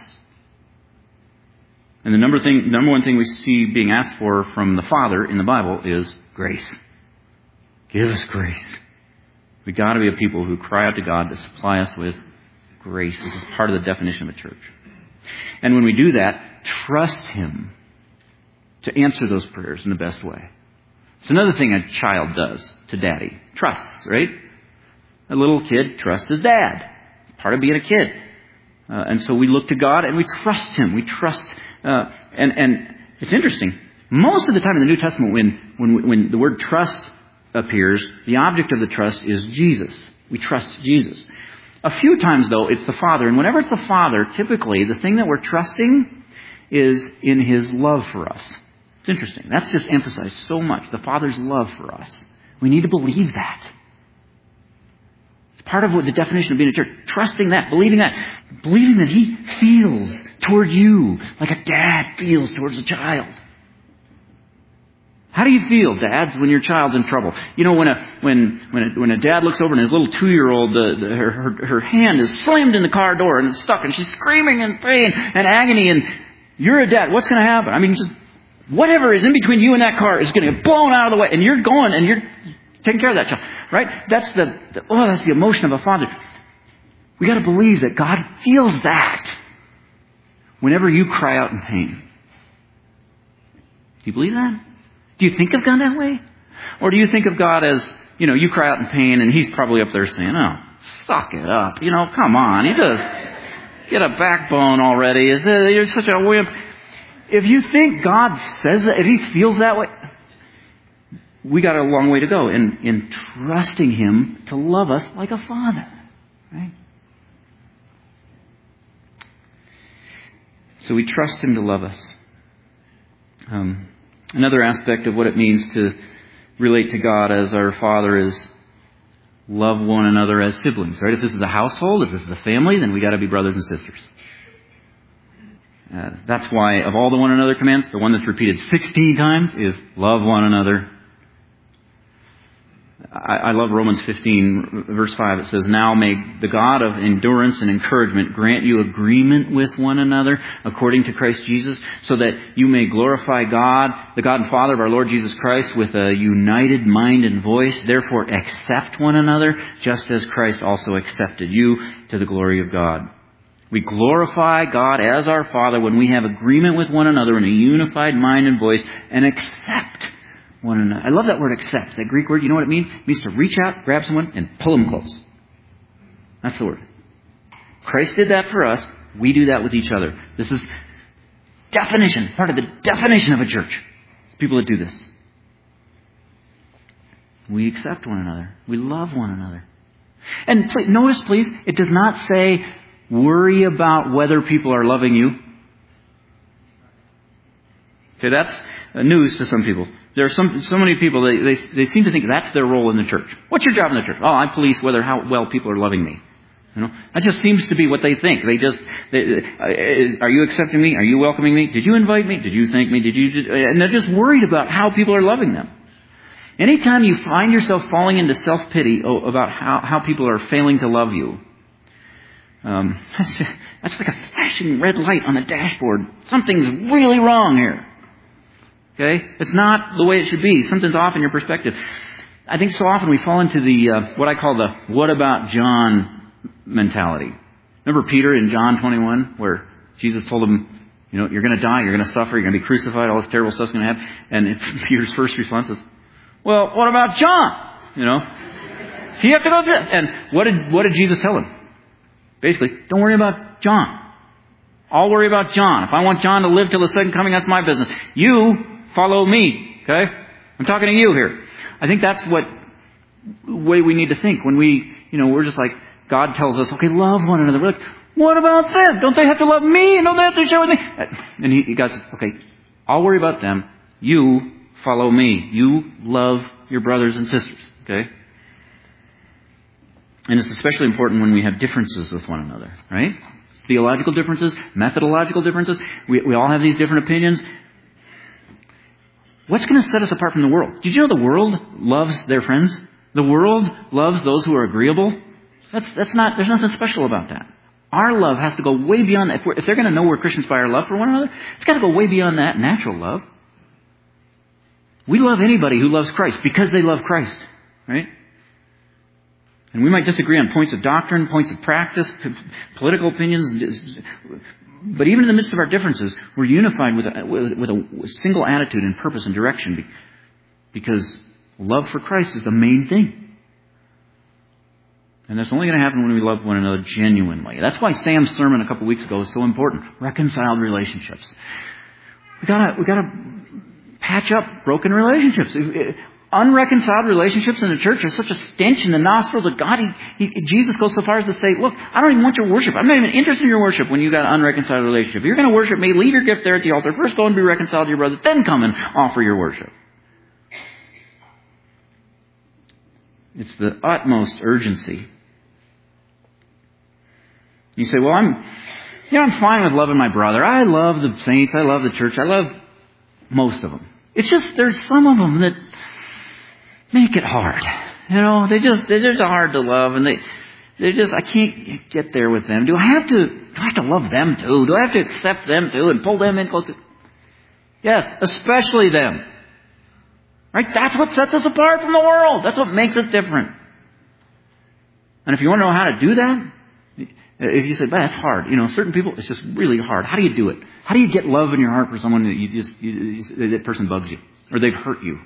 And the number thing, number one thing we see being asked for from the Father in the Bible is grace. Give us grace. We've got to be a people who cry out to God to supply us with grace. This is part of the definition of a church. And when we do that, trust Him to answer those prayers in the best way. It's another thing a child does to daddy. Trusts, right? A little kid trusts his dad. It's part of being a kid. Uh, and so we look to God and we trust Him. We trust, uh, and, and it's interesting. Most of the time in the New Testament when, when, when the word trust appears, the object of the trust is Jesus. We trust Jesus. A few times though, it's the Father. And whenever it's the Father, typically the thing that we're trusting is in His love for us. It's interesting. That's just emphasized so much. The Father's love for us. We need to believe that. It's part of what the definition of being a church. Trusting that, believing that. Believing that He feels toward you like a dad feels towards a child. How do you feel, dads, when your child's in trouble? You know, when a when when a, when a dad looks over and his little two-year-old, the, the, her, her her hand is slammed in the car door and it's stuck and she's screaming in pain and agony and you're a dad. What's going to happen? I mean, just whatever is in between you and that car is going to get blown out of the way, and you're going and you're taking care of that child, right? That's the, the oh, that's the emotion of a father. We got to believe that God feels that whenever you cry out in pain. Do you believe that? Do you think of God that way, or do you think of God as, you know, you cry out in pain and He's probably up there saying, "Oh, suck it up, you know, come on, He does get a backbone already. Is it, you're such a wimp." If you think God says that, if He feels that way, we got a long way to go in, in trusting Him to love us like a Father. Right? So we trust Him to love us. Um, another aspect of what it means to relate to God as our Father is love one another as siblings. Right? If this is a household, if this is a family, then we got to be brothers and sisters. Uh, that's why of all the one another commands, the one that's repeated sixteen times is love one another. I, I love Romans fifteen, verse five. It says, "Now may the God of endurance and encouragement grant you agreement with one another according to Christ Jesus, so that you may glorify God, the God and Father of our Lord Jesus Christ, with a united mind and voice. Therefore accept one another, just as Christ also accepted you, to the glory of God." We glorify God as our Father when we have agreement with one another in a unified mind and voice, and accept one another. I love that word accept. That Greek word, you know what it means? It means to reach out, grab someone, and pull them close. That's the word. Christ did that for us. We do that with each other. This is definition, part of the definition of a church. People that do this. We accept one another. We love one another. And please, notice, please, it does not say, worry about whether people are loving you. Okay, that's news to some people. There are some, so many people, they, they, they seem to think that's their role in the church. What's your job in the church? Oh, I police whether how well people are loving me. You know, that just seems to be what they think. They just, they, are you accepting me? Are you welcoming me? Did you invite me? Did you thank me? Did you? And they're just worried about how people are loving them. Anytime you find yourself falling into self-pity about how, how people are failing to love you, Um, that's, just, that's like a flashing red light on the dashboard. Something's really wrong here. Okay? It's not the way it should be. Something's off in your perspective. I think so often we fall into the, uh, what I call the what about John mentality. Remember Peter in John twenty-one, where Jesus told him, you know, you're going to die, you're going to suffer, you're going to be crucified, all this terrible stuff's going to happen. And it, Peter's first response is, well, what about John? You know? So you have to go through it. And what did, what did Jesus tell him? Basically, don't worry about John. I'll worry about John. If I want John to live till the second coming, that's my business. You follow me. Okay? I'm talking to you here. I think that's what way we need to think when we, you know, we're just like, God tells us, okay, love one another. We're like, what about them? Don't they have to love me? And don't they have to share with me? And he, God says, okay, I'll worry about them. You follow me. You love your brothers and sisters. Okay? And it's especially important when we have differences with one another, right? Theological differences, methodological differences. We, we all have these different opinions. What's going to set us apart from the world? Did you know the world loves their friends? The world loves those who are agreeable. That's, that's not, there's nothing special about that. Our love has to go way beyond that. If, we're, if they're going to know we're Christians by our love for one another, it's got to go way beyond that natural love. We love anybody who loves Christ because they love Christ, right? And we might disagree on points of doctrine, points of practice, p- political opinions. But even in the midst of our differences, we're unified with a, with a single attitude and purpose and direction. Because love for Christ is the main thing. And that's only going to happen when we love one another genuinely. That's why Sam's sermon a couple weeks ago is so important. Reconciled relationships. We gotta, we gotta patch up broken relationships. Unreconciled relationships in the church are such a stench in the nostrils of God. He, he, Jesus goes so far as to say, look, I don't even want your worship. I'm not even interested in your worship when you've got an unreconciled relationship. If you're going to worship me, leave your gift there at the altar. First go and be reconciled to your brother. Then come and offer your worship. It's the utmost urgency. You say, well, I'm, you know, I'm fine with loving my brother. I love the saints. I love the church. I love most of them. It's just there's some of them that make it hard. You know, they just, they're just hard to love, and they, they just, I can't get there with them. Do I have to, do I have to love them too? Do I have to accept them too and pull them in closer? Yes, especially them. Right? That's what sets us apart from the world. That's what makes us different. And if you want to know how to do that, if you say, but that's hard. You know, certain people, it's just really hard. How do you do it? How do you get love in your heart for someone that you just, you, you, that person bugs you, or they've hurt you?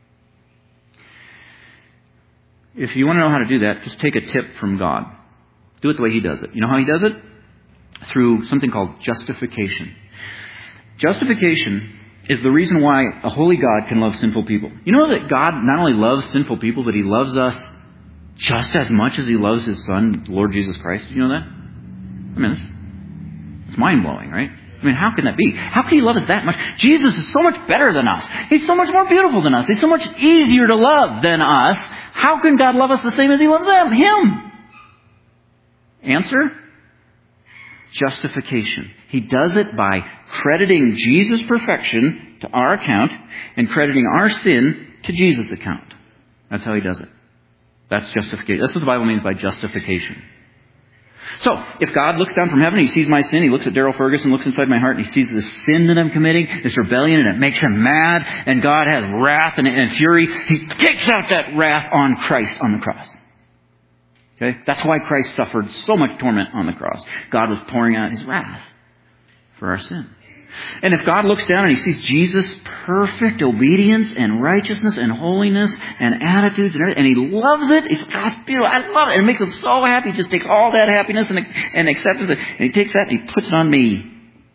If you want to know how to do that, just take a tip from God. Do it the way He does it. You know how He does it? Through something called justification. Justification is the reason why a holy God can love sinful people. You know that God not only loves sinful people, but He loves us just as much as He loves His Son, Lord Jesus Christ. Do you know that? I mean, it's, it's mind-blowing, right? I mean, how can that be? How can He love us that much? Jesus is so much better than us. He's so much more beautiful than us. He's so much easier to love than us. How can God love us the same as He loves them? Him. Answer? Justification. He does it by crediting Jesus' perfection to our account and crediting our sin to Jesus' account. That's how He does it. That's justification. That's what the Bible means by justification. So, if God looks down from heaven, He sees my sin, He looks at Daryl Ferguson, looks inside my heart, and He sees the sin that I'm committing, this rebellion, and it makes Him mad, and God has wrath and, and fury, He takes out that wrath on Christ on the cross. Okay? That's why Christ suffered so much torment on the cross. God was pouring out His wrath for our sin. And if God looks down and He sees Jesus' perfect obedience and righteousness and holiness and attitudes and everything, and He loves it, He's God's beautiful, I love it, and it makes Him so happy. He just takes all that happiness and, and acceptance, and He takes that and He puts it on me.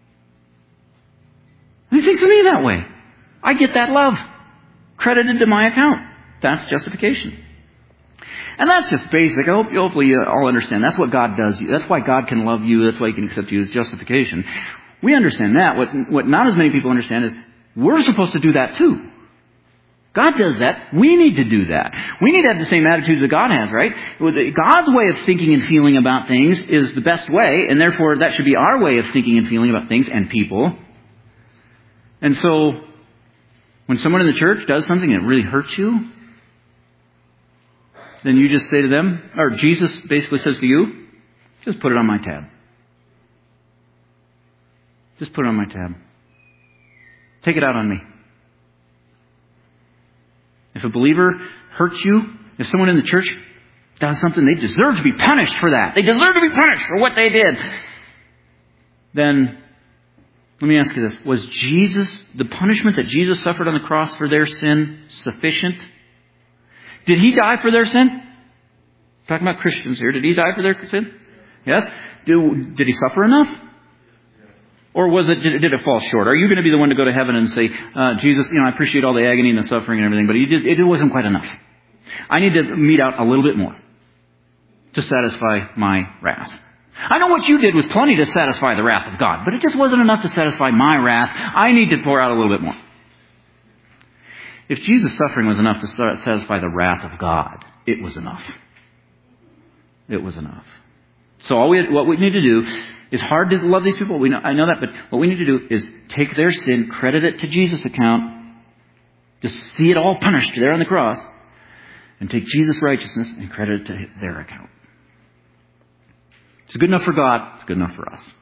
And He thinks of me that way. I get that love credited to my account. That's justification. And that's just basic. I hope, hopefully you all understand. That's what God does. That's why God can love you. That's why He can accept you as justification. We understand that. What, what not as many people understand is we're supposed to do that too. God does that. We need to do that. We need to have the same attitudes that God has, right? God's way of thinking and feeling about things is the best way, and therefore that should be our way of thinking and feeling about things and people. And so, when someone in the church does something that really hurts you, then you just say to them, or Jesus basically says to you, just put it on my tab. Just put it on my tab. Take it out on me. If a believer hurts you, if someone in the church does something, they deserve to be punished for that. They deserve to be punished for what they did. Then, let me ask you this. Was Jesus, the punishment that Jesus suffered on the cross for their sin, sufficient? Did He die for their sin? I'm talking about Christians here. Did He die for their sin? Yes? Did, did He suffer enough? Or was it, did, did it fall short? Are you going to be the one to go to heaven and say, uh, Jesus, you know, I appreciate all the agony and the suffering and everything, but it, it wasn't quite enough. I need to mete out a little bit more to satisfy my wrath. I know what you did was plenty to satisfy the wrath of God, but it just wasn't enough to satisfy my wrath. I need to pour out a little bit more. If Jesus' suffering was enough to satisfy the wrath of God, it was enough. It was enough. So all we, what we need to do, it's hard to love these people. We know, I know that, but what we need to do is take their sin, credit it to Jesus' account, just see it all punished there on the cross, and take Jesus' righteousness and credit it to their account. It's good enough for God. It's good enough for us.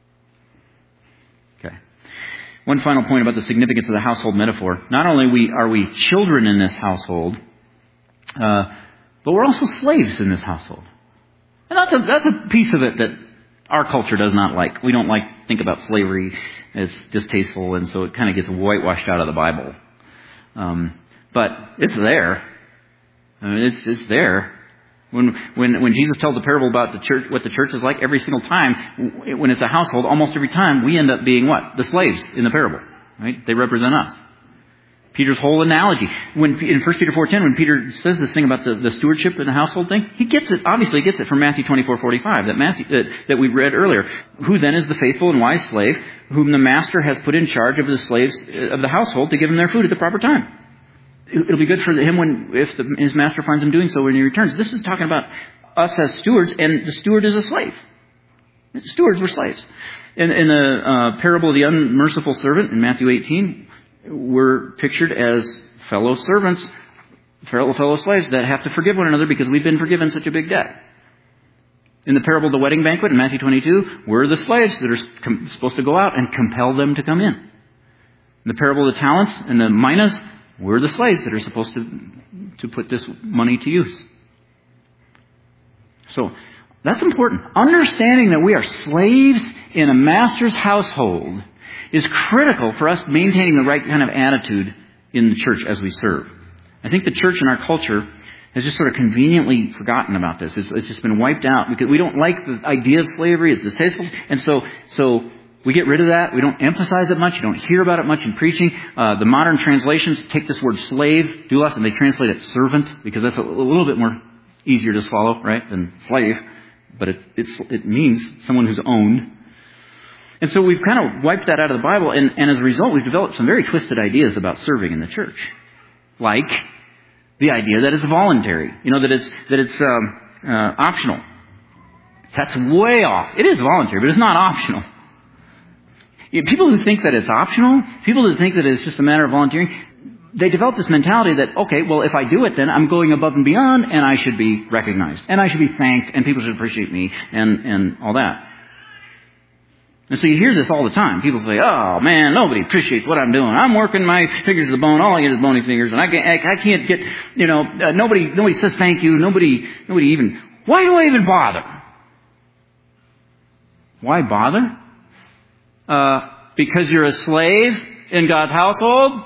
Okay. One final point about the significance of the household metaphor. Not only we are we children in this household, uh, but we're also slaves in this household. And that's a, that's a piece of it that our culture does not like. We don't like to think about slavery. It's distasteful, and so it kind of gets whitewashed out of the Bible. Um, but it's there. I mean, it's it's there. When when when Jesus tells a parable about the church, what the church is like, every single time, when it's a household, almost every time we end up being what? The slaves in the parable, right? They represent us. Peter's whole analogy, when in First Peter four ten, when Peter says this thing about the, the stewardship in the household thing, he gets it, obviously gets it from Matthew twenty-four forty-five, that Matthew, that, that we read earlier. Who then is the faithful and wise slave, whom the master has put in charge of the slaves of the household to give them their food at the proper time? It'll be good for him when, if the, his master finds him doing so when he returns. This is talking about us as stewards, and the steward is a slave. Stewards were slaves. In, in the uh, parable of the unmerciful servant in Matthew eighteen, we're pictured as fellow servants, fellow, fellow slaves that have to forgive one another because we've been forgiven such a big debt. In the parable of the wedding banquet in Matthew twenty-two, we're the slaves that are com- supposed to go out and compel them to come in. In the parable of the talents and the minas, we're the slaves that are supposed to, to put this money to use. So, that's important. Understanding that we are slaves in a master's household is critical for us maintaining the right kind of attitude in the church as we serve. I think the church in our culture has just sort of conveniently forgotten about this. It's, it's just been wiped out because we don't like the idea of slavery. It's distasteful. And so, so we get rid of that. We don't emphasize it much. You don't hear about it much in preaching. Uh, the modern translations take this word slave, doulos, and they translate it servant because that's a, a little bit more easier to swallow, right, than slave. But it, it's, it means someone who's owned. And so we've kind of wiped that out of the Bible, and, and as a result, we've developed some very twisted ideas about serving in the church. Like the idea that it's voluntary. You know, that it's that it's um, uh, optional. That's way off. It is voluntary, but it's not optional. You know, people who think that it's optional, people who think that it's just a matter of volunteering, they develop this mentality that, okay, well, if I do it, then I'm going above and beyond, and I should be recognized, and I should be thanked, and people should appreciate me, and, and all that. And so you hear this all the time. People say, oh, man, nobody appreciates what I'm doing. I'm working my fingers to the bone. All I get is bony fingers, and I can't, I can't get, you know, uh, nobody nobody says thank you. Nobody, nobody even, why do I even bother? Why bother? Uh, because you're a slave in God's household?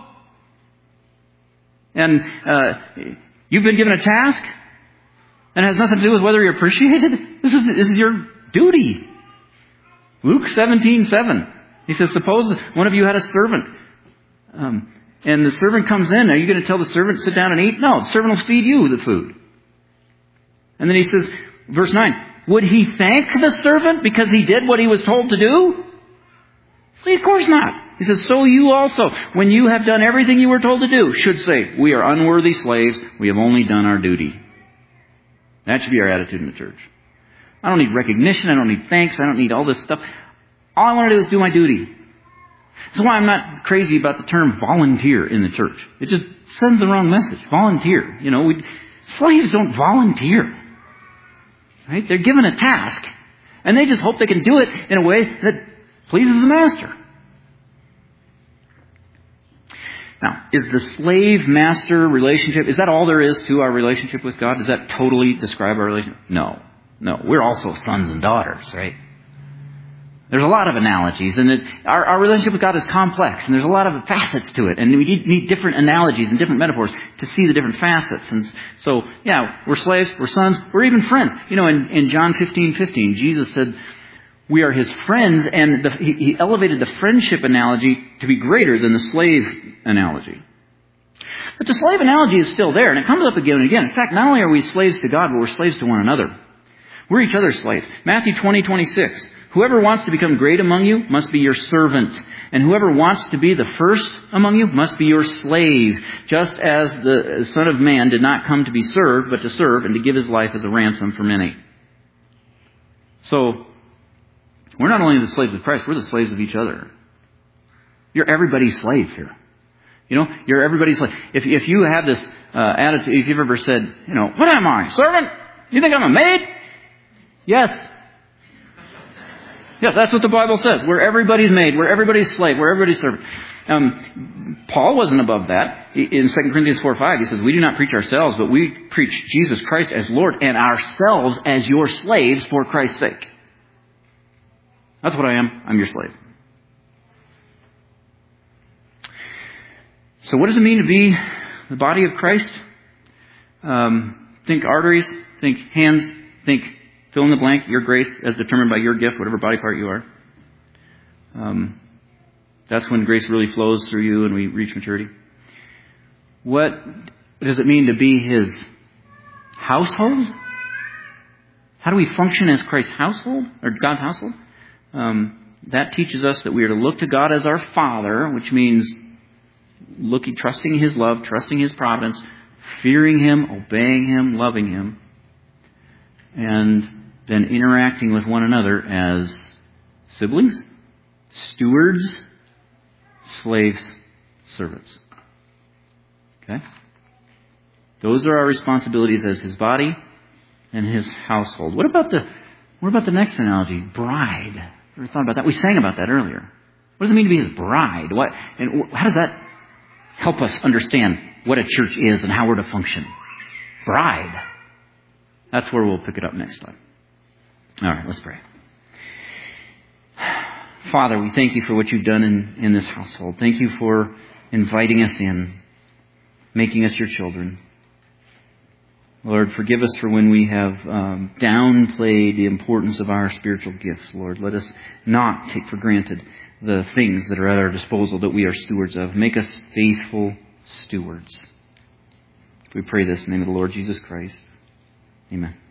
And uh, you've been given a task, and it has nothing to do with whether you're appreciated. This is this is your duty. Luke seventeen seven. He says, suppose one of you had a servant, um, and the servant comes in. Are you going to tell the servant to sit down and eat? No, the servant will feed you the food. And then he says, verse nine, would he thank the servant because he did what he was told to do? Of course not. He says, so you also, when you have done everything you were told to do, should say, we are unworthy slaves. We have only done our duty. That should be our attitude in the church. I don't need recognition. I don't need thanks. I don't need all this stuff. All I want to do is do my duty. That's why I'm not crazy about the term volunteer in the church. It just sends the wrong message. Volunteer. You know, we, slaves don't volunteer. Right? They're given a task, and they just hope they can do it in a way that pleases the master. Now, is the slave-master relationship, is that all there is to our relationship with God? Does that totally describe our relationship? No. No. We're also sons and daughters, right? There's a lot of analogies, and it, our, our relationship with God is complex, and there's a lot of facets to it, and we need, need different analogies and different metaphors to see the different facets. And so, yeah, we're slaves, we're sons, we're even friends. You know, in, in John fifteen fifteen, Jesus said, we are His friends, and the, he, he elevated the friendship analogy to be greater than the slave analogy. But the slave analogy is still there, and it comes up again and again. In fact, not only are we slaves to God, but we're slaves to one another. We're each other's slaves. Matthew twenty twenty-six. Whoever wants to become great among you must be your servant, and whoever wants to be the first among you must be your slave, just as the Son of Man did not come to be served, but to serve and to give His life as a ransom for many. So, we're not only the slaves of Christ, we're the slaves of each other. You're everybody's slave here. You know, you're everybody's slave. If, if you have this uh, attitude, if you've ever said, you know, what am I? Servant? You think I'm a maid? Yes. Yes, that's what the Bible says. We're everybody's maid. We're everybody's slave. We're everybody's servant. Um, Paul wasn't above that. In Second Corinthians four five, he says, we do not preach ourselves, but we preach Jesus Christ as Lord and ourselves as your slaves for Christ's sake. That's what I am. I'm your slave. So what does it mean to be the body of Christ? Um, think arteries, think hands, think fill in the blank, your grace as determined by your gift, whatever body part you are. Um, that's when grace really flows through you and we reach maturity. What does it mean to be His household? How do we function as Christ's household, or God's household? Um, that teaches us that we are to look to God as our Father, which means looking, trusting His love, trusting His providence, fearing Him, obeying Him, loving Him, and then interacting with one another as siblings, stewards, slaves, servants. Okay? Those are our responsibilities as His body and His household. What about the what about the next analogy? Bride. Ever thought about that? We sang about that earlier. What does it mean to be His bride? What and how does that help us understand what a church is and how we're to function? Bride. That's where we'll pick it up next time. All right, let's pray. Father, we thank You for what You've done in, in this household. Thank You for inviting us in, making us Your children. Lord, forgive us for when we have um, downplayed the importance of our spiritual gifts, Lord. Let us not take for granted the things that are at our disposal that we are stewards of. Make us faithful stewards. We pray this in the name of the Lord Jesus Christ. Amen.